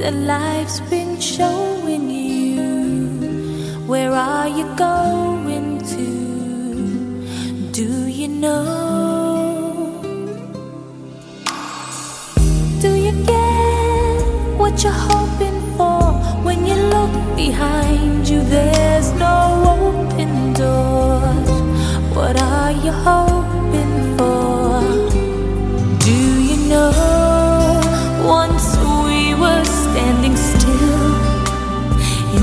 that life's been showing you? Where are you going to? Do you know? Do you get what you're hoping for? When you look behind you, there's no open doors. What are you hoping for? Do you know? Once we were standing still in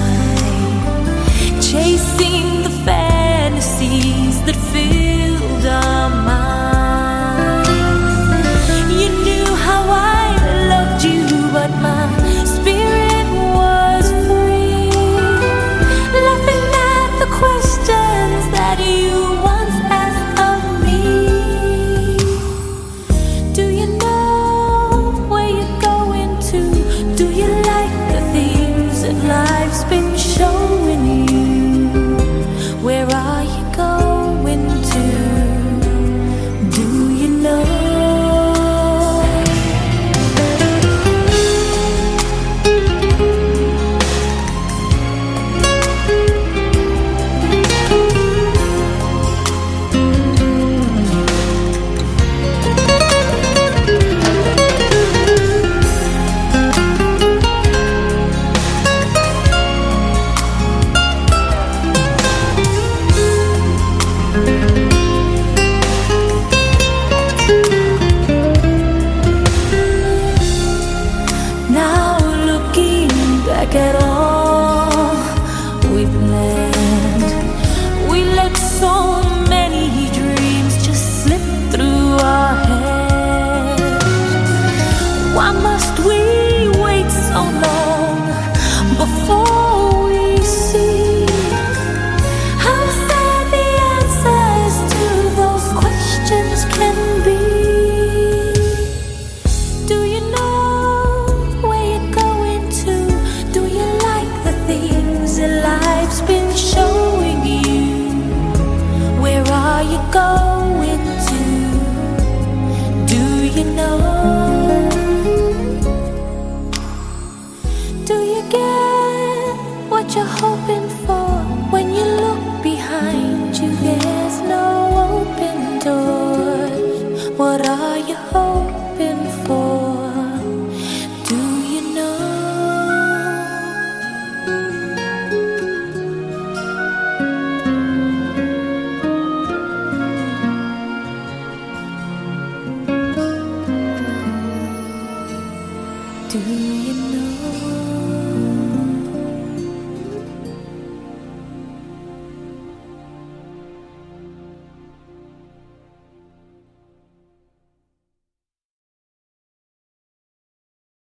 time, chasing the fantasies that filled our minds. You knew how I loved you, but my spirit was free, laughing at the questions that you once asked of me. Do you know where you're going to? Do you like the things that life's been showing you? Where are you going to? Do you know? Back at all we planned, we let so many dreams just slip through our hands. Why must we wait so long before we see how sad the answers to those questions can be? Do you know where you're going to? Do you like the things that life's been showing you? Where are you going to? Do you know? Do you get what you're hoping for? When you look behind you, there's no open doors. What are you hoping for? Do you know? Do you know?